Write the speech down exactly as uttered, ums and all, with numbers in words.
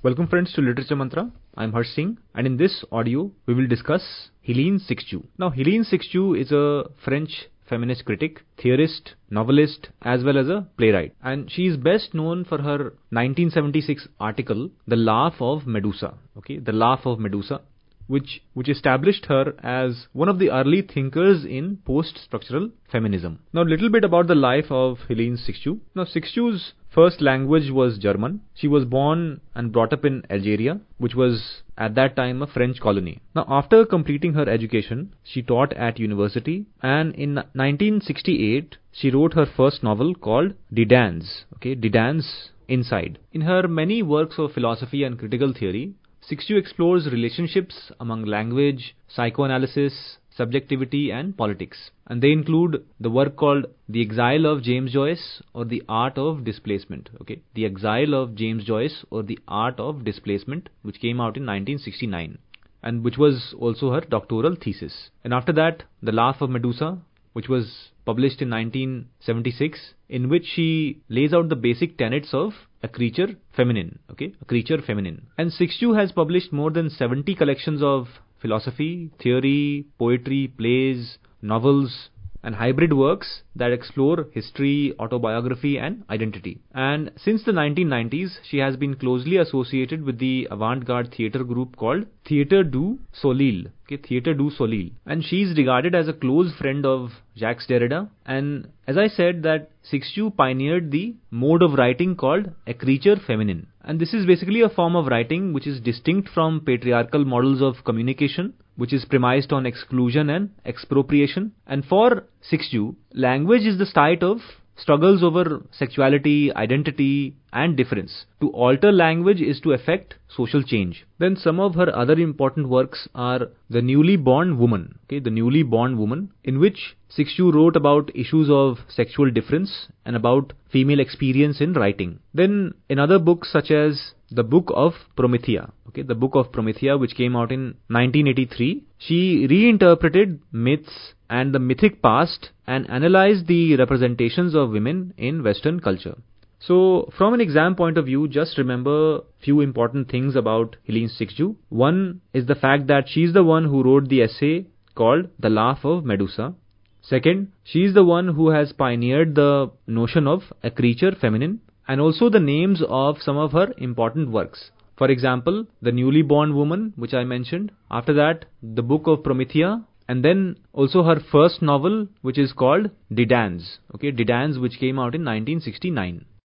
Welcome friends to Literature Mantra. I am Harsh Singh, and in this audio we will discuss Helene Cixous. Now Helene Cixous is a French feminist critic, theorist, novelist, as well as a playwright, and she is best known for her nineteen seventy-six article The Laugh of Medusa. Okay, The Laugh of Medusa, which which established her as one of the early thinkers in post-structural feminism. Now, a little bit about the life of Helene Cixous. Now, Cixous' first language was German. She was born and brought up in Algeria, which was at that time a French colony. Now, after completing her education, she taught at university, and in nineteen sixty-eight, she wrote her first novel called Didans. Okay, Didans Inside. In her many works of philosophy and critical theory, Cixous explores relationships among language, psychoanalysis, subjectivity and politics. And they include the work called The Exile of James Joyce or The Art of Displacement. Okay, The Exile of James Joyce or The Art of Displacement, which came out in nineteen sixty-nine and which was also her doctoral thesis. And after that, The Laugh of Medusa, which was published in nineteen seventy-six, in which she lays out the basic tenets of a creature feminine, okay, a creature feminine. And Cixous has published more than seventy collections of philosophy, theory, poetry, plays, novels, and hybrid works that explore history, autobiography, and identity. And since the nineteen nineties, she has been closely associated with the avant-garde theatre group called Theatre du Soleil. Okay, Theatre du Soleil. And she is regarded as a close friend of Jacques Derrida. And as I said, that Cixous pioneered the mode of writing called a creature feminine. And this is basically a form of writing which is distinct from patriarchal models of communication, which is premised on exclusion and expropriation. And for Cixous, language is the site of struggles over sexuality, identity, and difference. To alter language is to effect social change. Then some of her other important works are The Newly Born Woman, okay, The Newly Born Woman, in which Cixous wrote about issues of sexual difference and about female experience in writing. Then in other books such as The Book of Promethea, okay, The Book of Promethea, which came out in nineteen eighty-three, she reinterpreted myths and the mythic past and analyzed the representations of women in Western culture. So, from an exam point of view, just remember few important things about Helene Cixous. One is the fact that she's the one who wrote the essay called The Laugh of Medusa. Second, she's the one who has pioneered the notion of a creature feminine, and also the names of some of her important works. For example, The Newly Born Woman, which I mentioned. After that, The Book of Promethea. And then also her first novel, which is called Didans. Okay, Didans, which came out in nineteen sixty-nine.